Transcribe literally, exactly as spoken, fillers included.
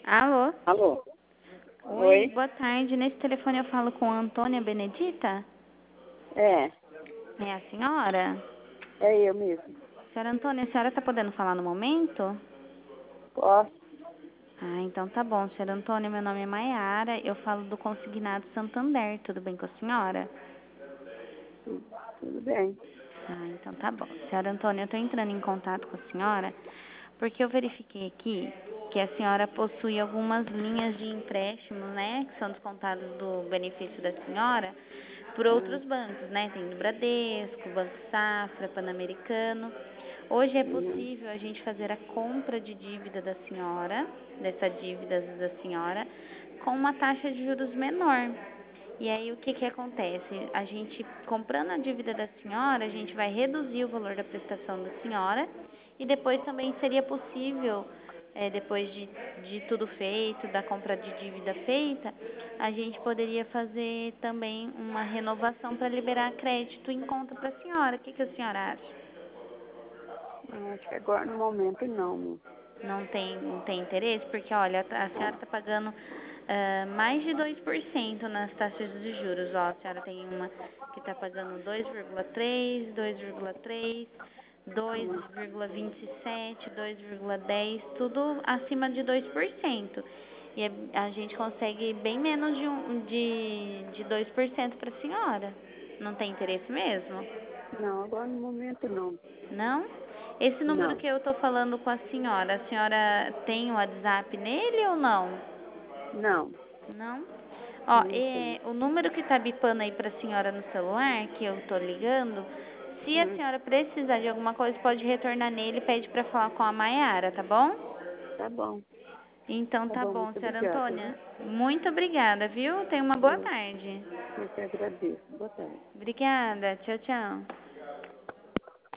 Alô? Alô? Oi, Oi? boa tarde. Nesse telefone eu falo com a Antônia Benedita? É, É a senhora? é eu mesmo. Senhora Antônia, a senhora está podendo falar no momento? Posso? Ah, então tá bom. Senhora Antônia, meu nome é Maiara, eu falo do Consignado Santander. Tudo bem com a senhora? Tudo, tudo bem. Ah, então tá bom. Senhora Antônia, eu estou entrando em contato com a senhora porque eu verifiquei aqui que a senhora possui algumas linhas de empréstimo, né, que são descontados do benefício da senhora por Hum, outros bancos, né? Tem do Bradesco, Banco Safra, Pan-Americano. Hoje é uhum, possível a gente fazer a compra de dívida da senhora, dessa dívida da senhora, com uma taxa de juros menor. E aí o que que acontece? A gente, comprando a dívida da senhora, a gente vai reduzir o valor da prestação da senhora e depois também seria possível, é, depois de, de tudo feito, da compra de dívida feita, a gente poderia fazer também uma renovação para liberar crédito em conta para a senhora. O que que a senhora acha? não, acho que agora no momento não, meu. Não tem, não tem interesse? Porque, olha, a senhora está pagando ah, mais de dois por cento nas taxas de juros. Ó, a senhora tem uma que está pagando dois vírgula três, dois vírgula três, dois Hum, vírgula vinte e sete, dois vírgula dez, tudo acima de dois por cento. E a a gente consegue bem menos de, um, de, de dois por cento para a senhora. Não tem interesse mesmo? não, agora no momento não. Não? Esse número Não, que eu tô falando com a senhora, a senhora tem o WhatsApp nele ou não? não, Não? Ó, não tem. é, o número que tá bipando aí pra senhora no celular, que eu tô ligando, se a Hum, senhora precisar de alguma coisa, pode retornar nele e pede pra falar com a Maiara, tá bom? tá bom, Então tá tá bom, bom, muito senhora obrigada, Antônia. viu? Muito obrigada, viu? Tenha uma boa Eu, tarde. eu que agradeço. Boa tarde. Obrigada. Tchau, tchau.